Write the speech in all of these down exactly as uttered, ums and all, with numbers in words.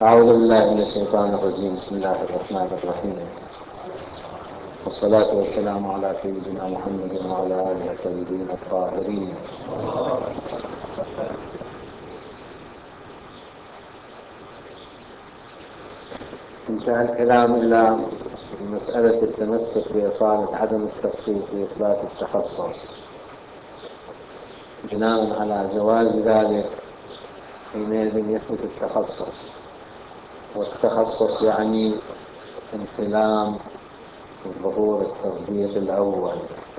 أعوذ بالله من الشيطان الرجيم. بسم الله الرحمن الرحيم، والصلاة والسلام على سيدنا محمد وعلى آله الطيبين الطاهرين. انتهى الكلام إلى مسألة التمسك بإصالة عدم التخصيص لإثبات التخصص، بناء على جواز ذلك حينئذ يثبت التخصص، والتخصص يعني انفلام ظهور التصديق الأول،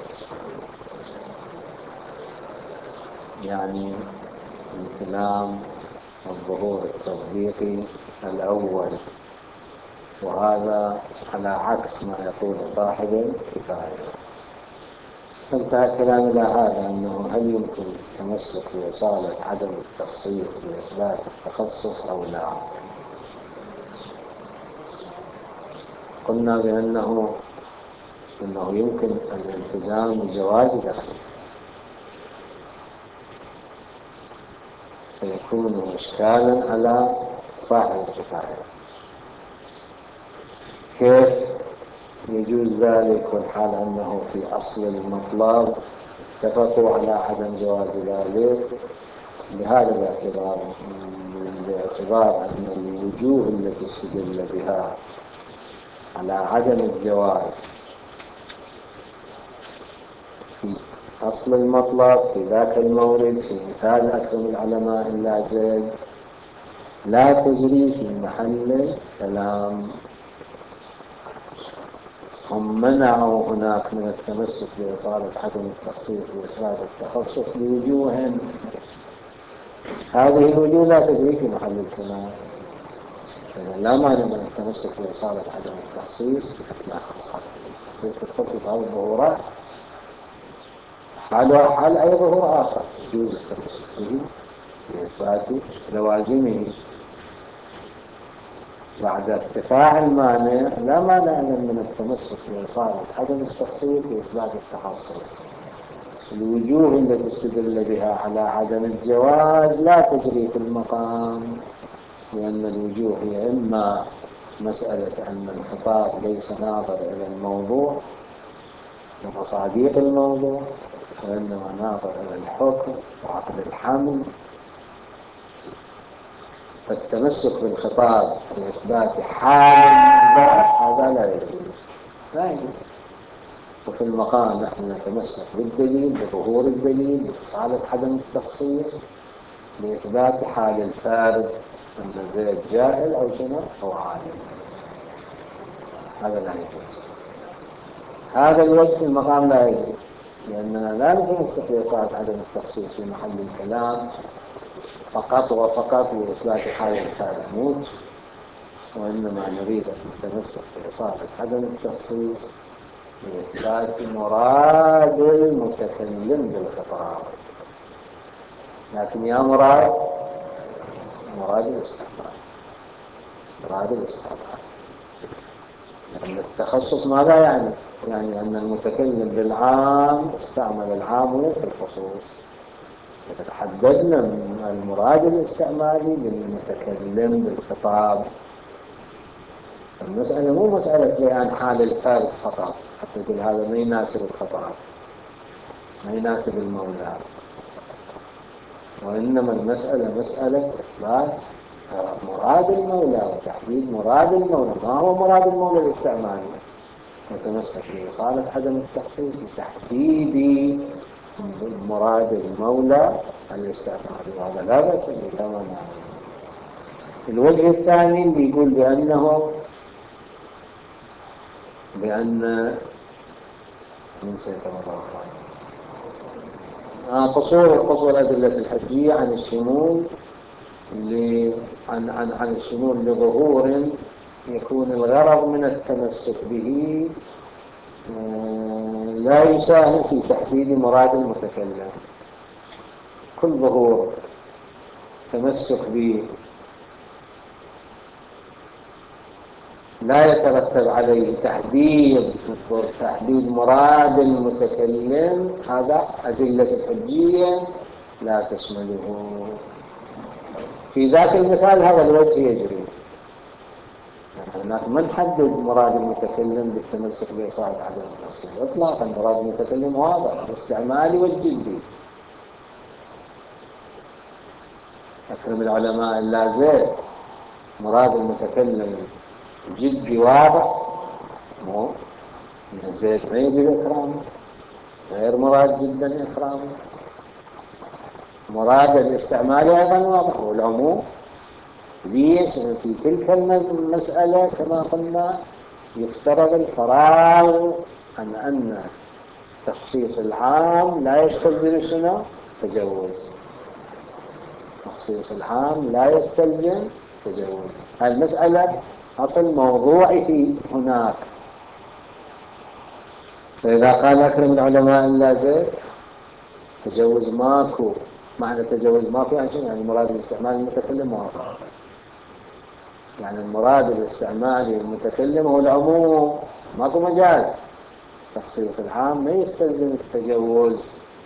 يعني انفلام الظهور التصديقي الأول، وهذا على عكس ما يقول صاحب الكفاية. فانتهى الكلام إلى هذا، أنه هل يمكن التمسك بإصالة عدم التخصيص لإثبات التخصص أو لا؟ قلنا بأنه أنه يمكن الالتزام بجواز ذلك، فيكون إشكالا على صاحب الكفاية. كيف يجوز ذلك والحال أنه في أصل المطلب اتفقوا على عدم جواز ذلك؟ بهذا الاعتبار، باعتبار أن الوجوه التي استدل بها على عدم الجواز في أصل المطلب في ذاك المورد في مثال أكرم العلماء إلا زيد لا تجري في محل كلام. هم منعوا هناك من التمسك بإصالة عدم التخصيص وإثبات التخصص بوجوه، هذه الوجوه لا تجري في محل الكلام، لا مانع من التمسك بإصالة عدم التخصيص لا إصالة التخصيص تدخل في هذه الظهورات، حالها حال أي ظهور آخر يجوز التمسك به بإثبات لوازمه. بعد ارتفاع المانع لا مانع من التمسك بإصالة عدم التخصيص وإثبات التخصص. الوجوه التي استدل بها على عدم الجواز لا تجري في المقام، لأن الوجوه هي إما مسألة أن الخطاب ليس ناظر إلى الموضوع ومصاديق الموضوع، وإنما ناظر إلى الحكم وعقد الحمل، فالتمسك بالخطاب لإثبات حال هذا لا يجوز لا يجوز. وفي المقام نحن نتمسك بالدليل بظهور الدليل بإصالة عدم التخصيص لإثبات حال الفارد أن زيد جاهل أو شنو أو عالم، هذا لا يجوز. هذا الوجه في المقام لا يجوز، لأننا لا نتمسك بإصالة عدم التخصيص في محل الكلام فقط وفقط لإثبات حال الفارد، وإنما نريد أن نتمسك بإصالة عدم التخصيص لإثبات مراد المتكلم بالخطاب. لكن يا مراد مراد الاستعمال، مراد الاستعمال، لأن التخصص ماذا يعني؟ يعني أن المتكلم بالعام استعمل العام في الخصوص، حددنا المراد الاستعمالي بالمتكلم بالخطاب. المسألة مو مسألة بيان حال الفارد فقط حتى تقول هذا ما يناسب الخطاب ما يناسب المولى، وإنما المسألة مسألة إثبات مراد المولى وتحديد مراد المولى. ما هو مراد المولى الاستعمالي؟ نتمسك بإصالة عدم التخصيص لتحديد مراد المولى الاستعمالي، وهذا لا بأس به كما نعلم. الوجه الثاني اللي يقول بأنه بأن نسيت مرة آه قصور قصور أدلة الحجية عن الشمول عن عن عن الشمول لظهور يكون الغرض من التمسك به لا يساهم في تحديد مراد المتكلم. كل ظهور تمسك به لا يترتب عليه تحديد تحديد مراد المتكلم، هذا أدلة الحجية لا تشمله. في ذاك المثال هذا الوجه يجري، هناك ما نحدد مراد المتكلم بالتمسك بإصالة عدم التفصيل إطلاقا. مراد المتكلم واضح، الاستعمالي والجدي. أكثر من العلماء إلا زيد مراد المتكلم جدي واضح، مو من زيد ما يجب إكرامه، غير مراد جدا إكرامه. مراد الاستعمالي أيضا واضح، والعموم. ليش؟ في تلك المسألة كما قلنا يفترض الفراغ عن أن تخصيص العام لا يستلزم شنو؟ تجوز. تخصيص العام لا يستلزم تجوز. المسألة أصل موضوعي في هناك. فإذا قال أكثر من العلماء إلا زيد تجوز ماكو. معنى تجوز ماكو يعني شنو؟ يعني مراد الاستعمال المتكلم واضح. يعني المراد الاستعمالي المتكلم هو العموم، ماكو مجاز. تخصيص العام ما يستلزم التجوز.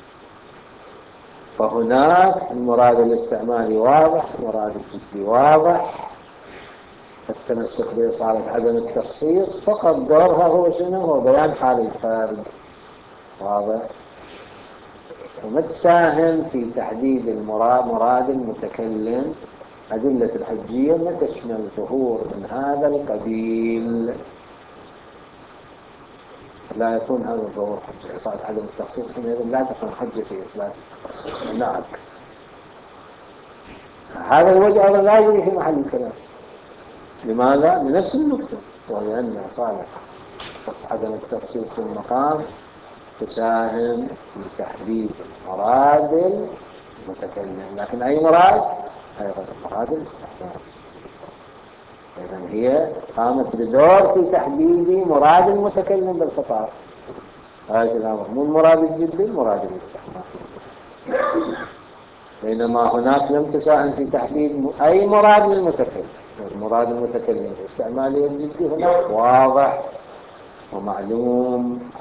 فهناك المراد الاستعمالي واضح، المراد الجدي واضح. التمسك بإصالة عدم التخصيص فقط دورها هو شنو؟ هو بيان حال الفرد. واضح؟ وما تساهم في تحديد المراد مراد المتكلم. أدلة الحجية ما تشمل ظهور من هذا القبيل. لا يكون هذا الظهور حجة. إصالة عدم التخصيص حينئذ لا تكون حجة في إثبات التخصيص. هناك هذا الوجه أيضا لا يجري في محل الكلام. لماذا؟ لنفس النقطة، وهي أن إصالة عدم التخصيص في المقام تساهم في تحديد مراد المتكلم. لكن أي مراد؟ أيضا مراد الاستحباب. إذن هي قامت بدور في تحديد مراد المتكلم بالخطاب. هذا الأمر مو المراد الجدي، المراد الاستحباب. بينما هناك لم تساهم في تحديد أي مراد للمتكلم. المراد المتكلم الاستعمالي والجدي هناك واضح ومعلوم.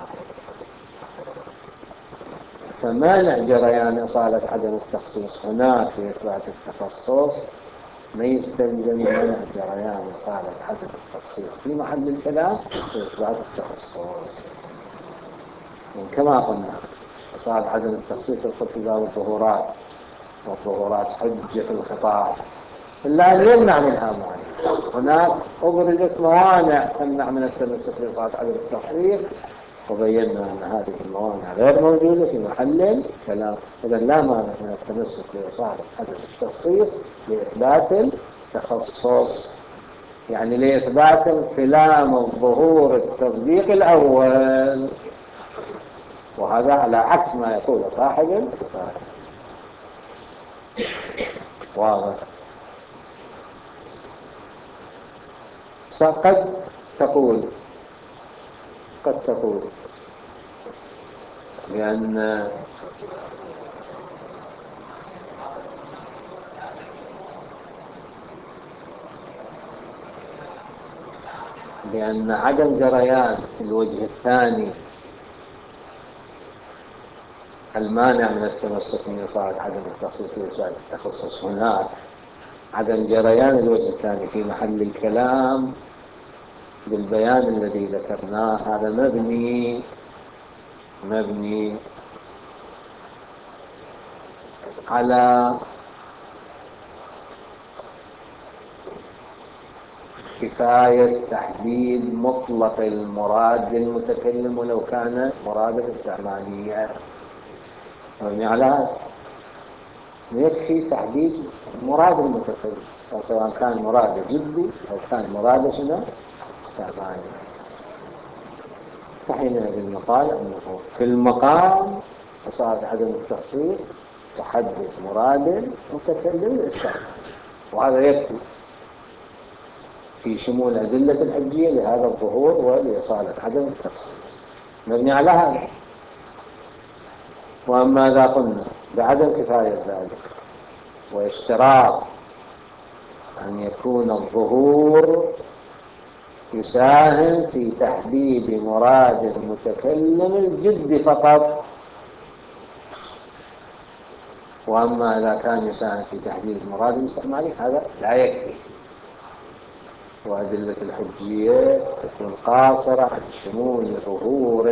فمانع جريان إصالة عدم التخصيص هناك في إثبات التخصص ما يستلزم منع جريان إصالة عدم التخصيص في محل الكلام في إثبات التخصص. يعني كما قلنا إصالة عدم التخصيص تدخل في باب الظهورات، والظهورات حجة في الخطاب إلا أن يمنع منها مانع. هناك أبرزت موانع تمنع من التمسك بإصالة عدم التخصيص، وبينا أن هذه الموانع غير موجودة في محل الكلام. إذا لا مانع من التمسك بإصالة عدم التخصيص لإثبات التخصص، يعني لإثبات انفلام الظهور التصديق الأول. وهذا على عكس ما يقول صاحب الكفاية. واضح؟ قد تقول قد تقول بأن بأن عدم جريان الوجه الثاني المانع من التمسك من إصالة عدم التخصيص في إثبات التخصص هناك. عدم جريان الوجه الثاني في محل الكلام بالبيان الذي ذكرناه هذا مبني مبني على كفاية تحديد مطلق المراد للمتكلم ولو كان مرادا استعماليا. مبني على هذا يكفي تحديد مراد المتكلم سواء كان مراد جدي أو كان مراد شنو استعمالي. فحينئذ يقال أنه في المقام إصالة عدم التخصيص تحدد مراد المتكلم الاستعمالي، وهذا يكفي في شمول أدلة الحجية لهذا الظهور ولإصالة عدم التخصيص. مبني على هذا. وأما إذا قلنا بعدم كفاية ذلك واشتراط أن يكون الظهور يساهم في تحديد مراد المتكلم الجد فقط، وأما إذا كان يساهم في تحديد مراد الاستعمالي هذا لا يكفي. وأدلة الحجية تكون قاصرة عن شمول ظهور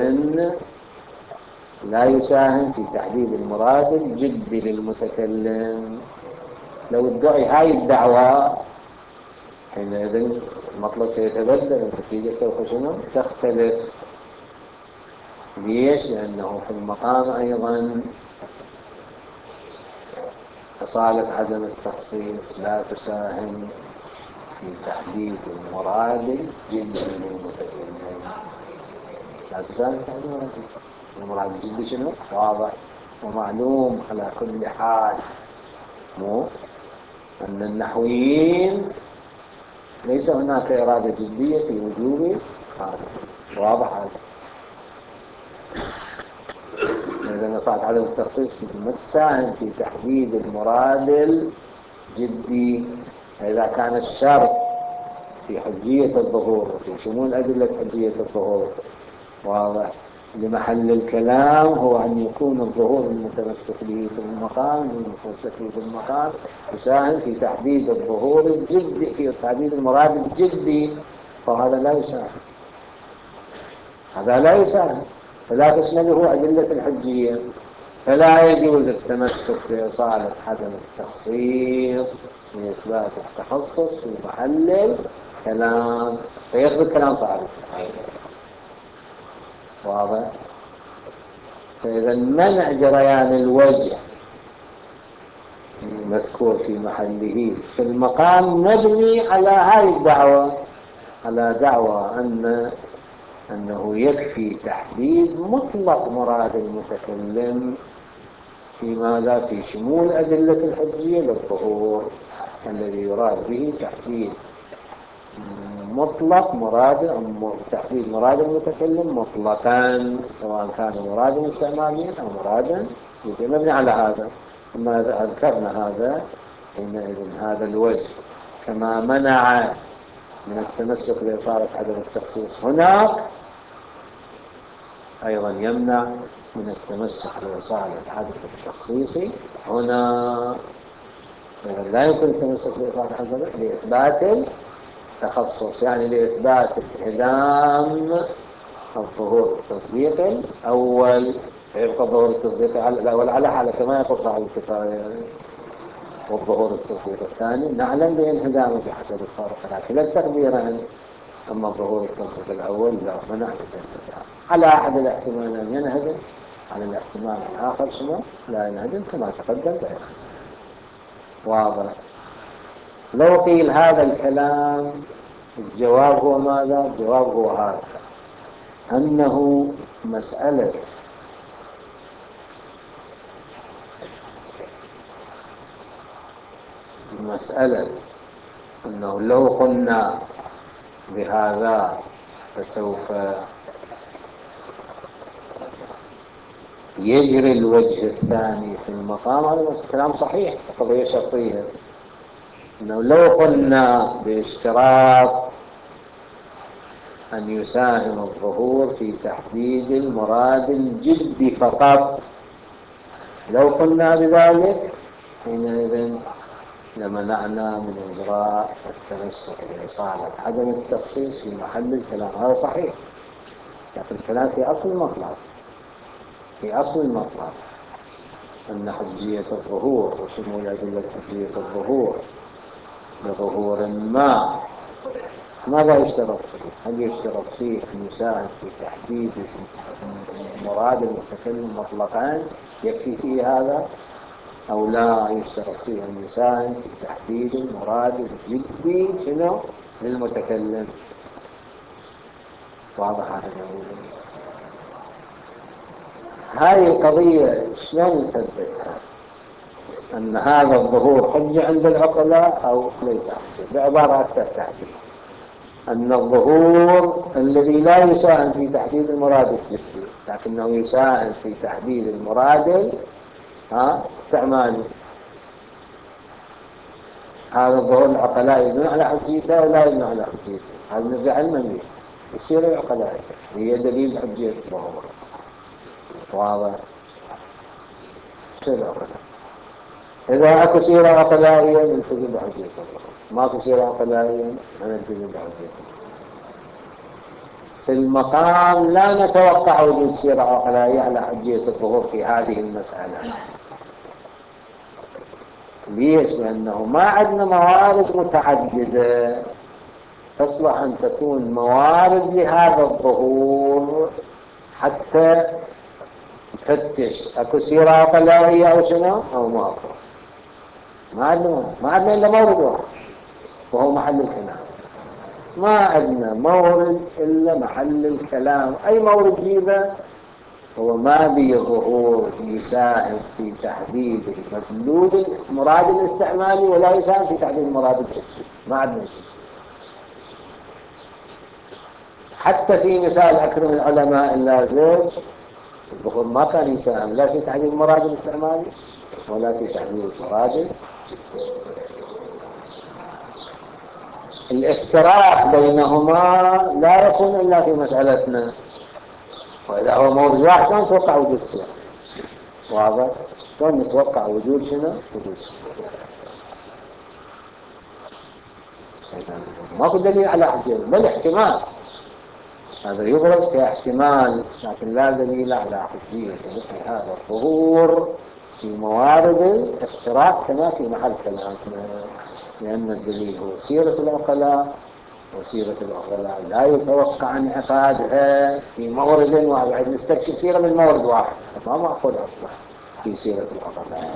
لا يساهم في تحديد المراد الجدي للمتكلم. لو ادعي هاي الدعوة حينئذ المطلب سيتبدل، النتيجة سوف شنو؟ تختلف. ليش؟ لأنه في المقام أيضا أصالة عدم التخصيص لا تساهم في تحديد المراد الجدي للمتكلم. لا تساهم في تحديد المراد الجدي. المراد الجدي شنو؟ واضح ومعلوم على كل حال. مو أن النحويين ليس هناك إرادة جدية في وجوب هذا، واضح هذا. إذا صارت عدم التخصيص ما تساهم في تحديد المراد الجدي. إذا كان الشرط في حجية الظهور وفي شمول أدلة حجية الظهور واضح لمحل الكلام هو أن يكون الظهور المتمسك به في المقام المتمسك به في المقام يساهم في تحديد الظهور الجدي، في تحديد المراد الجدي، فهذا لا يساهم، هذا لا يساهم، فلا تشمله أدلة الحجية. فلا يجوز التمسك بإصالة عدم التخصيص لإثبات التخصص في محل الكلام، فيثبت كلام صعب. واضح؟ فإذا منع جريان الوجه المذكور في محله في المقام مبني على هذه الدعوة، على دعوة أن أنه يكفي تحديد مطلق مراد المتكلم في ماذا؟ في شمول أدلة الحجية للظهور الذي يراد به تحديد مطلق مراد أو تحديد مراد المتكلم مطلقا، سواء كان مرادا استعماليا أو مرادا مبني على هذا. ثم ذكرنا هذا حينئذ هذا الوجه كما منع من التمسك بإصالة عدم التخصيص هناك أيضا يمنع من التمسك بإصالة عدم التخصيص هنا. لا يمكن التمسك بإصالة عدم لإثبات التخصص، يعني لإثبات انعدام الظهور التصديقي الأول، فيبقى الظهور التصديقي الأول على حالة كما يقول صاحب الكفاية، والظهور التصديقي الثاني نعلم بانعدامه بحسب الفرق، لكن التقديران. أما الظهور التصديقي الأول لا منع بالانعدام على أحد الاحتمالين ينهدم، على الاحتمال الآخر شنو؟ لا ينهدم كما تقدم بأخر. واضح؟ لو قيل هذا الكلام الجواب هو ماذا؟ الجواب هو هذا، أنه مسألة مسألة أنه لو قلنا بهذا فسوف يجري الوجه الثاني في المقام، هذا كلام صحيح، قضية شرطية. أنه لو قلنا باشتراط أن يساهم الظهور في تحديد المراد الجدي فقط، لو قلنا بذلك حينئذ لمنعنا من إجراء التمسك بإصالة عدم التخصيص في محل الكلام. هذا صحيح، لكن الكلام في أصل المطلب، في أصل المطلب أن حجية الظهور وشمول أدلة حجية الظهور لظهور ما ماذا يشترط فيه؟ هل يشترط فيه أن يساهم في تحديد مراد المتكلم مطلقا يكفي فيه هذا، أو لا يشترط فيه أن يساهم في تحديد المراد الجدي شنو للمتكلم؟ واضح هذا؟ هذه القضية شلون نثبتها؟ أن هذا الظهور حجة عند العقلاء أو ليس حجة؟ بعبارة أكثر تحديد، أن الظهور الذي لا يساهم في تحديد المراد الجدي لكنه يساهم في تحديد المراد استعمالي، هذا الظهور العقلاء يبنون على حجيته ولا يبنون على حجيته؟ هذا نرجع المني يصير العقلاء هي دليل حجية الظهور. واضح؟ شو العقلاء؟ إذا أكو سيرة عقلائية نلتزم بحجية الله، ماكو سيرة عقلائية نلتزم بحجية الله. في المقام لا نتوقع وجود سيرة عقلائية على حجية الظهور في هذه المسألة. ليش؟ لأنه ما عندنا موارد متعددة تصلح أن تكون موارد لهذا الظهور حتى نفتش أكو سيرة عقلائية أو شنو أو ما أكو. ما عندنا ما عندنا إلا مورد واحد وهو محل الكلام. ما عندنا مورد إلا محل الكلام. أي مورد جيبه هو ما به ظهور يساهم في تحديد مدلول المراد الاستعمالي ولا يساهم في تحديد المراد الجزئي. ما عندنا شيء. حتى في مثال أكرم العلماء اللازم الظهور ما كان يساهم لا في تحديد المراد الاستعمالي ولا في تحديد المراد الجزئي. الافتراق بينهما لا يكون إلا في مسألتنا. وإذا هو مورد واحد شلون نتوقع وجود السيرة؟ واضح؟ شلون نتوقع وجود شنو؟ وجود السيرة. ماكو دليل على حجية بل احتمال. هذا يبرز كاحتمال لكن لا دليل على حجية مثل هذا الظهور في موارد الافتراق كما في محل كلامنا. لأن الدليل هو سيرة العقلاء، وسيرة العقلاء لا يتوقع انعقادها في مورد واحد. نستكشف سيرة من مورد واحد ما معقول أصلا في سيرة العقلاء.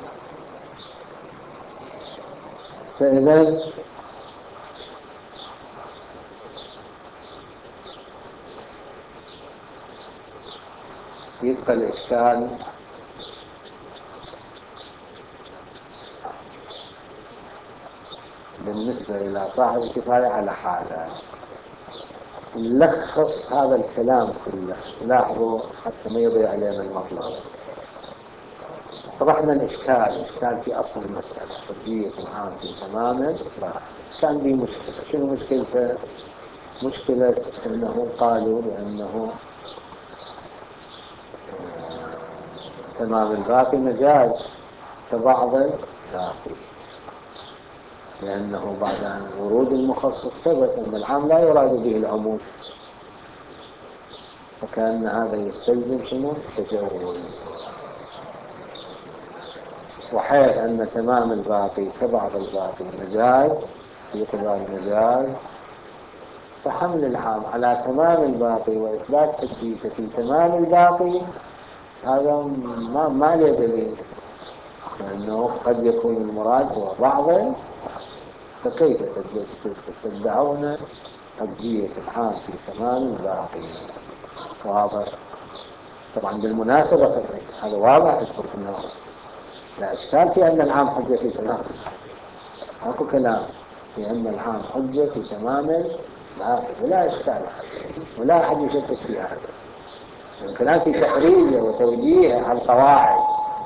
فإذا يبقى الإشكال بالنسبة إلى صاحب الكفاية على حاله. نلخص هذا الكلام كله. لاحظوا حتى ما يضيع علينا المطلب. طرحنا الإشكال إشكال في أصل المسألة حجية العام في تماما. كان به مشكلة. شنو مشكلته؟ مشكلة أنه قالوا بأنه تمام الباقي مجاز كبعض الباقي، لأنه بعد ورود المخصص ثبت أن العام لا يراد به العموم، فكان هذا يستلزم شنو؟ تجوز. وحيث أن تمام الباقي كبعض الباقي مجاز في اعتبار المجاز، فحمل العام على تمام الباقي وإثبات حجيته في تمام الباقي هذا ما ما له دليل، لأنه قد يكون المراد هو بعض. فكيف تدعون حجية العام في تمام الباقي؟ واضح. طبعا بالمناسبة هذا واضح أنه لا إشكال في أن العام حجة في تمام. أكو كلام في أن العام حجة في تمام الباقي ولا إشكال ولا أحد يشكك في هذا. الكلام في تخريجه وتوجيهه على القواعد.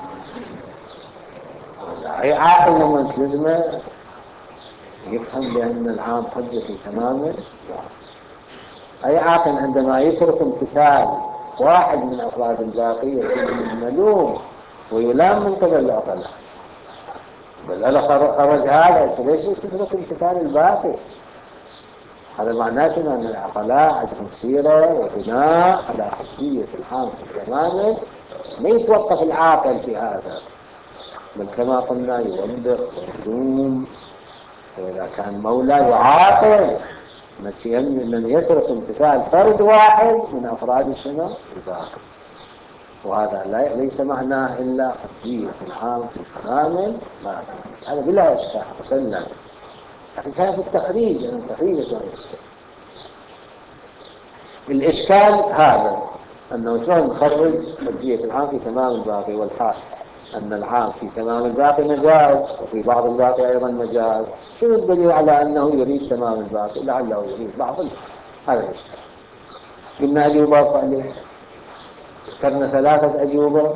أي عاقل لما تلزمه يفهم بأن العام حجة في تمام. أي عاقل عندما يترك امتثال واحد من أفراد الباقي يكون ملوم ويلام من قبل العقلاء. بل أنا خرج هذا ليش تترك امتثال الباقي؟ هذا معناه أن العقلاء عندهم سيرة وبناء على حجية العام في تماما. ما يتوقف العاقل في هذا، بل كما قلنا يوبخ ويلوم. وإذا كان مولى يعاقب من يترك امتثال فرد واحد من أفراد الشنو الباقي. وهذا ليس معناه إلا حجية العام في تمام باقي. هذا بلا إشكال مسلم. لكن كان في التخريج يعني التخريج شلون يصير؟ الإشكال هذا أنه شلون نخرج حجية العام في تمام الباقي والحال أن العام في تمام الباقي مجاز وفي بعض الباقي أيضا مجاز. شنو الدليل على أنه يريد تمام الباقي؟ لعله يريد بعض الباقي. هذا الإشكال. قلنا أجوبة عليه. ذكرنا ثلاثة أجوبة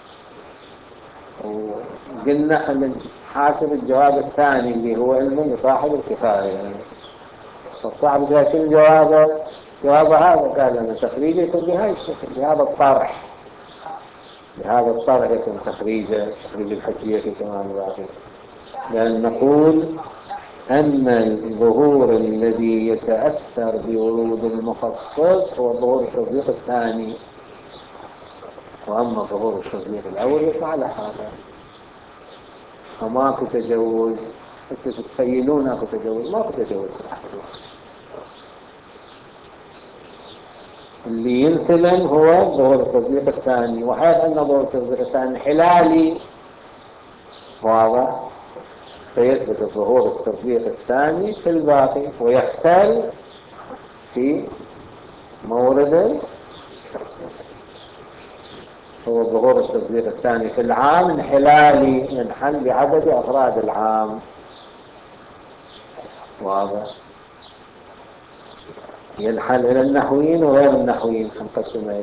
وقلنا خلينا حاسب الجواب الثاني اللي هو علم لصاحب الكفاية. صاحب الكفاية شنو جوابه؟ جواب هذا قال لنا تخريجه يكون بهذا الشكل بهذا الطرح. بهذا الطرح يكون تخريج تخريج الحجية في تمام الواقع، لأن نقول أن الظهور الذي يتأثر بورود المخصص هو ظهور التصديق الثاني، وأما ظهور التصديق الأول يقع على هذا، فماكو تجوز. انتم تتخيلون اكو تجوز؟ ماكو تجوز. اللي ينثلن هو ظهور التصديق الثاني، وحيث أن ظهور التصديق الثاني حلالي واضح، فيثبت ظهور التصديق الثاني في الباقي ويختل في مورد التصديق. هو ظهور التصديق الثاني في العام الحلالي ينحل بعدد أفراد العام واضح، ينحل إلى النحويين وغير النحويين خمسة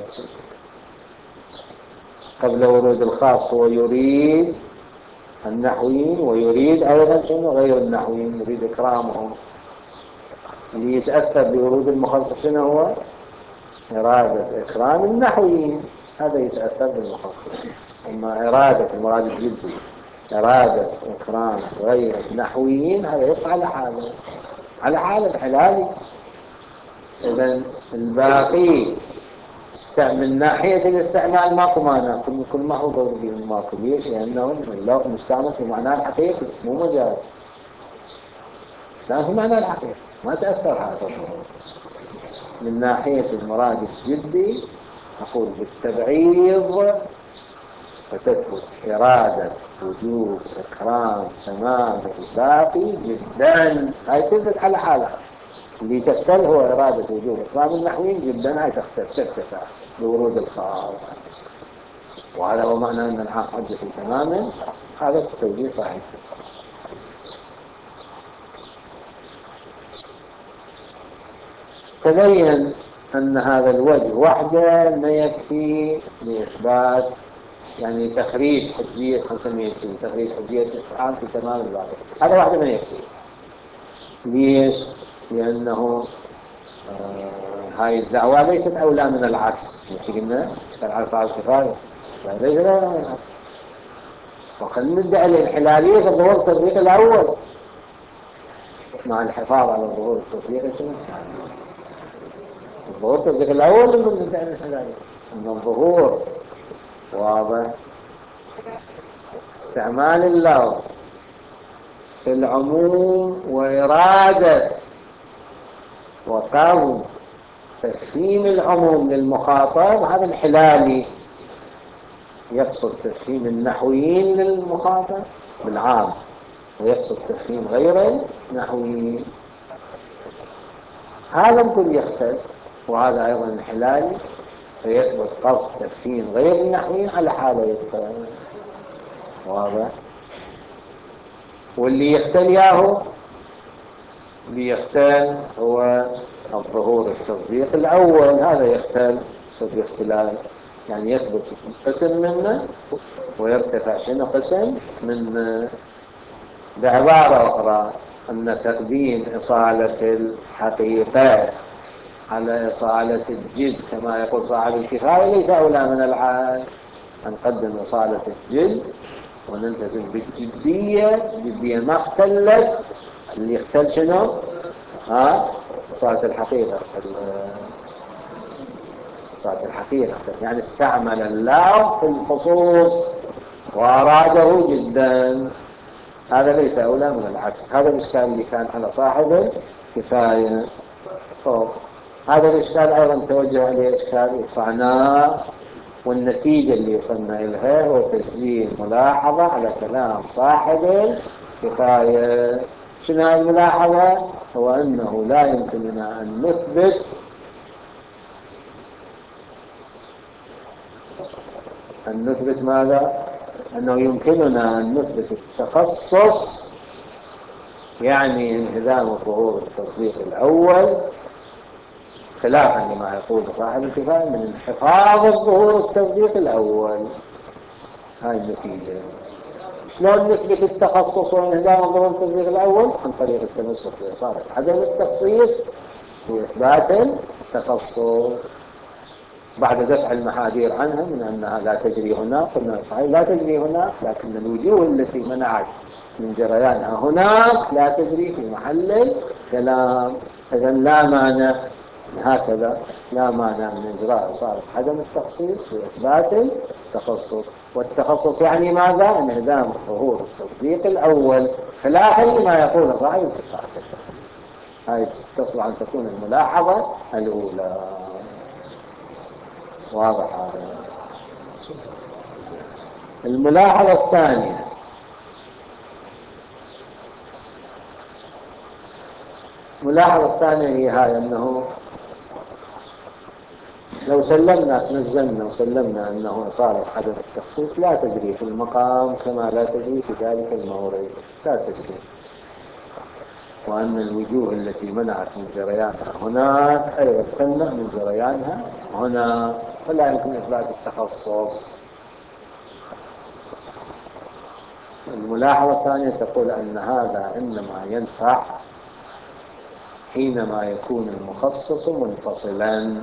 قبل ورود الخاص. هو يريد النحويين ويريد أيضا شنو غير النحويين، يريد إكرامهم. اللي يتأثر بورود المخصص شنو هو؟ إرادة إكرام النحويين، هذا يتأثر بالمخصص. أما إرادة المراد الجدي إرادة إكرام غير النحويين هذا يقع على حاله، على حال الحلالي. إذن الباقي من ناحية الاستعمال ماكو مانع، كل ما هو ضروري ماكو. ليش؟ لأنه اللفظ مستعمل في معناه الحقيقي مو مجاز، مستعمل في معناه الحقيقي، ما تأثر هذا. من ناحية المراد الجدي نقول بالتبعيض فتثبت إرادة وجوب إكرام تمام الباقي جدا، هاي تثبت على حالها. اللي تختل هو إرادة وجوب إكرام النحويين جدا، هاي ترتفع بورود الخاص. وهذا هو معنى أن العام حجة تماما، هذا التوجيه صحيح. تبين أن هذا الوجه وحده ما يكفي لإثبات يعني تخريج حجية خمسمائة، تخريج حجية العام في تمام الواقع، هذا وحده ما يكفي. ليش؟ لأنه آه هاي الدعوة ليست أولى من العكس، مش قلنا كان على صعب الكفاية، ليس أولى من العكس. وخلنا ندعي الانحلالية في ظهور التصديق الأول مع الحفاظ على ظهور التصديق الثاني. الظهور التصديق الأول من ندعي الانحلالية، أن الظهور واضح استعمال اللفظ في العموم وإرادة وقصد تفهيم العموم للمخاطب، هذا الحلالي يقصد تفهيم النحويين للمخاطب بالعام ويقصد تفهيم غير النحويين، هذا الكل يختلف. وهذا أيضا الحلالي فيثبت قصد تفهيم غير النحويين على حالة يبقى واضح. واللي يختل ياهو اللي يختل هو الظهور التصديق الأول، هذا يختل صدق اختلال، يعني يثبت قسم منه ويرتفع شنو قسم من. بعبارة أخرى أن تقديم إصالة الحقيقة على إصالة الجد كما يقول صاحب الكفاية ليس أولى من العكس. نقدم إصالة الجد ونلتزم بالجدية، الجدية ما اختلت، اللي اختل شنو؟ ها؟ إصالة الحقيقة، إصالة الحقيقة يعني استعمل اللفظ في الخصوص وأراده جدا، هذا ليس أولى من العكس. هذا الإشكال اللي كان على صاحب الكفاية. هذا الإشكال أيضا توجه عليه إشكال يدفعناه، والنتيجة اللي وصلنا إليها هو تسجيل ملاحظة على كلام صاحب الكفاية. شنو هذه الملاحظة؟ هو أنه لا يمكننا أن نثبت أن نثبت ماذا؟ أنه يمكننا أن نثبت التخصص، يعني انهدام ظهور التصديق الأول خلافا لما يقول صاحب الكفاية من انحفاظ ظهور التصديق الأول. هاي النتيجة. شلون نثبت التخصص وانهدام ظهور التصديق الأول؟ عن طريق التمسك بإصالة عدم التخصيص في إثبات التخصص. بعد دفع المحاذير عنها من أنها لا تجري هناك، قلنا صحيح لا تجري هناك، لكن الوجوه التي منعت من جريانها هناك لا تجري في محل الكلام. إذا لا مانع هكذا، لا مانع من إجراء صارف عدم التخصيص في إثبات التخصص. والتخصص يعني ماذا؟ انعدام ظهور التصديق الأول خلافا لما يقول صاحب الكفاية. هذه تصلح أن تكون الملاحظة الأولى. واضح هذا. الملاحظة الثانية، الملاحظة الثانية هي هذا، أنه لو سلمنا نزلنا وسلمنا أنه صالح عدم التخصيص لا تجري في المقام كما لا تجري في ذلك المورد، لا تجري، وأن الوجوه التي منعت من جريانها هناك أيضا تمنع من جريانها هنا، فلا يمكن إثبات التخصص. الملاحظة الثانية تقول أن هذا إنما ينفع حينما يكون المخصص منفصلا،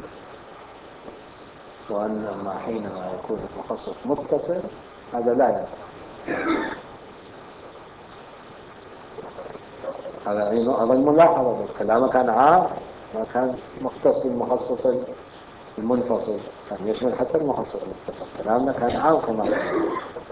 وأنما حينما يكون المخصص متصل هذا لا ينفع. هذا هذا الملاحظة، الكلام كان عام، ما كان مختص بالمخصص المنفصل، كان يشمل حتى المخصص المتصل، كلامنا كان عام كما يقول.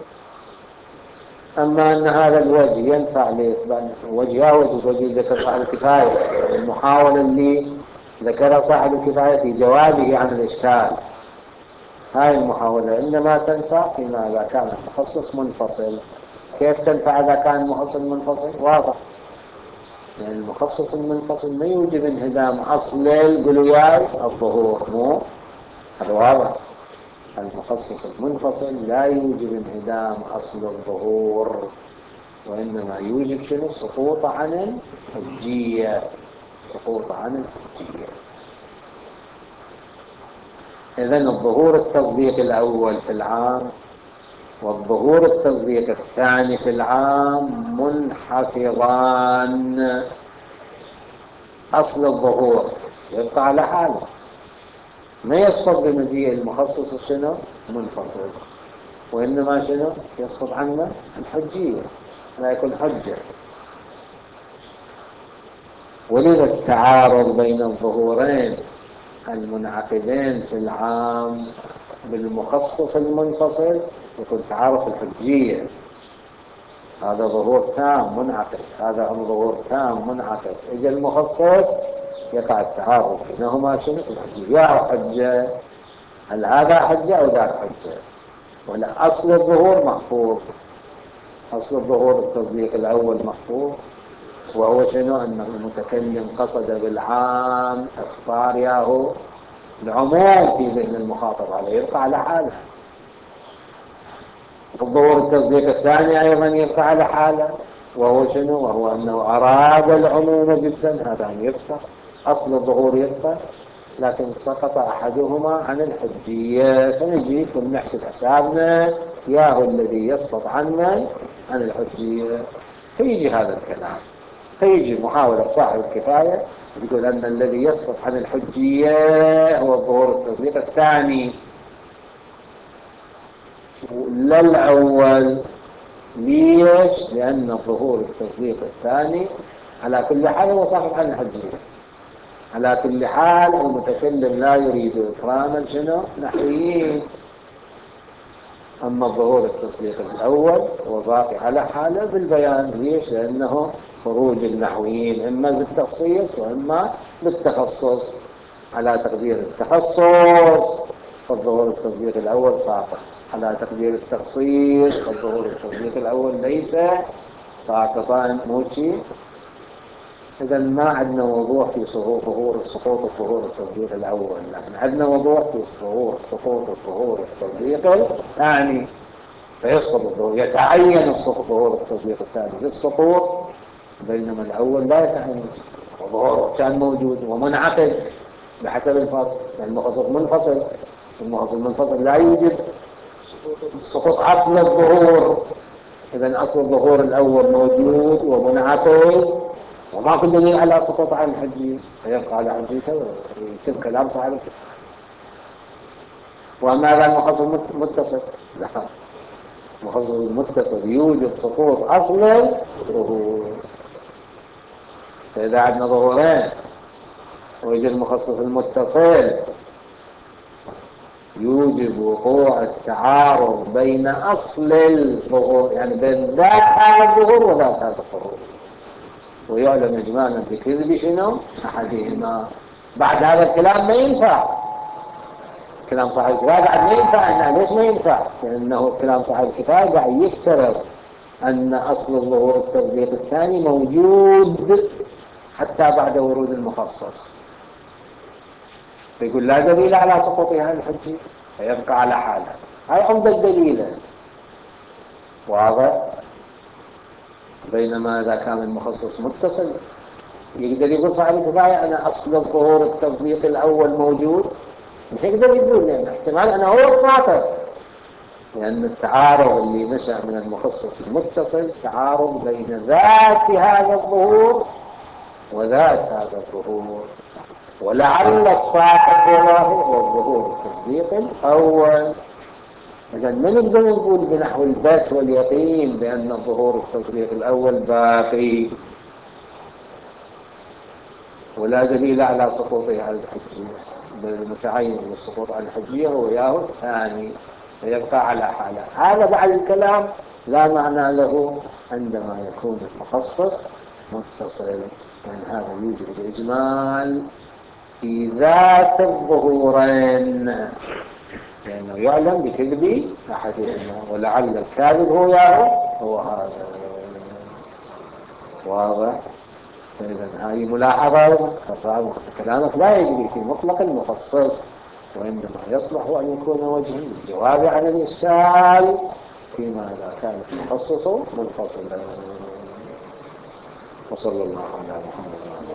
أما أن هذا الوجه ينفع لإثبات وجه وجه وجه ذكر صاحب الكفاية، المحاولة اللي ذكر صاحب الكفاية في جوابه عن الإشكال، هاي المحاولة إنما تنفع فيما إذا كان المخصص منفصل. كيف تنفع إذا كان المخصص منفصل؟ واضح، يعني المخصص المنفصل ما يوجب انهدام أصل القلوياي الظهور، مو هذا واضح. المخصص المنفصل لا يوجب انهدام أصل الظهور، وإنما يوجب شنو؟ سقوط عن الحجية، سقوط عن الحجية. إذن الظهور التصديق الأول في العام والظهور التصديق الثاني في العام منحفظان. أصل الظهور يبقى على حاله، ما يسقط بمجيء المخصص شنو؟ منفصل، وإنما شنو؟ يسقط عنا الحجية، لا يكون حجة. ولذا التعارض بين الظهورين المنعقدين في العام بالمخصص المنفصل يكون تعارض الحجية، هذا ظهور تام منعقد، هذا ظهور تام منعقد، إجا المخصص يقع التعارض بينهما شنو؟ في الحجية، يا حجة، هل هذا حجة أو ذاك حجة؟ ولا أصل الظهور محفوظ، أصل الظهور التصديق الأول محفوظ، وهو شنو؟ أن المتكلم قصد بالعام إخبار ياهو العموم في ذهن المخاطب عليه، يبقى على حاله. الظهور التصديق الثاني أيضا يبقى على حاله، وهو شنو؟ وهو أنه أراد العموم جدا، هذا يبقى أصل الظهور يبقى، لكن سقط أحدهما عن الحجية، فنجي ونحسب حسابنا ياهو الذي يسقط عنا عن الحجية. فيجي هذا الكلام، فيجي محاولة صاحب الكفاية يقول أن الذي يسقط عن الحجية هو الظهور التصديق الثاني لا الأول. ليش؟ لأن الظهور التصديق الثاني على كل حال هو ساقط عن الحجية، على كل حال المتكلم لا يريد إكراما شنو؟ نحويين. أما الظهور التصديق الأول هو باقي على حاله بالبيان. ليش؟ لأنه خروج النحويين إما بالتخصيص وإما بالتخصص. على تقدير التخصص فالظهور التصديق الأول ساقط، على تقدير التخصيص فالظهور التصديق الأول ليس ساقطا، موشي. إذا ما عندنا وضوح في ظهور سقوط الظهور التصديق الأول، لكن عندنا وضوح في ظهور سقوط الظهور التصديق الثاني، فيسقط الظهور، يتعين ظهور التصديق الثاني للسقوط، بينما الأول لا يتعين الظهور، كان موجود ومنعقد بحسب الفرق، لأن المخصص منفصل، المخصص المنفصل لا يوجد سقوط أصل الظهور. إذا أصل الظهور الأول موجود ومنعقد وما كل دليل على سقوط عن الحجية، فيبقى على حجيته ويتم كلام صاحب. وماذا المخصص المتصل؟ لا، المخصص المتصل يوجد سقوط أصل الظهور. فإذا عندنا ظهورين ويوجد المخصص المتصل يوجب وقوع التعارض بين أصل الظهور، يعني بين ذات هذا الظهور وذات هذا الظهور، ويعلم إجمالا بكذب شنو أحدهما. بعد هذا الكلام ما ينفع كلام صاحب الكفاية، بعد ما ينفع. إنه ليش ما ينفع؟ لأنه كلام صاحب الكفاية قاعد يفترض أن أصل الظهور التصديق الثاني موجود حتى بعد ورود المخصص، فيقول لا دليل على سقوطها الحجي فيبقى على حاله. هاي عمدة الدليل، واضح. بينما إذا كان المخصص متصل يقدر يقول صاحب الكفاية أنا أصل الظهور التصديق الأول موجود، مش يقدر يقول لأن احتمال أنا هو الساقط، لأن التعارض اللي نشأ من المخصص المتصل تعارض بين ذات هذا الظهور وذات هذا الظهور، ولعل الساقط هو الظهور التصديق الأول. إذا ما نقدر نقول بنحو البات واليقين بأن الظهور التصديق الأول باقي، ولا دليل على سقوطه على الحجية، بل المتعين للسقوط على الحجية هو ياهو الثاني فيبقى على حاله. هذا بعد الكلام لا معنى له عندما يكون المخصص متصل، لأن هذا يوجد الإجمال في ذات الظهورين، لأنه يعلم بكذب أحدهما، ولعل الكاذب هو ياهو هو هذا. واضح؟ فإذا هذه ملاحظة، فصار كلامك لا يجري في مطلق المخصص، وإنما يصلح أن يكون وجها للجواب عن الإشكال فيما إذا كان المخصص منفصلا. وصلى الله على محمد.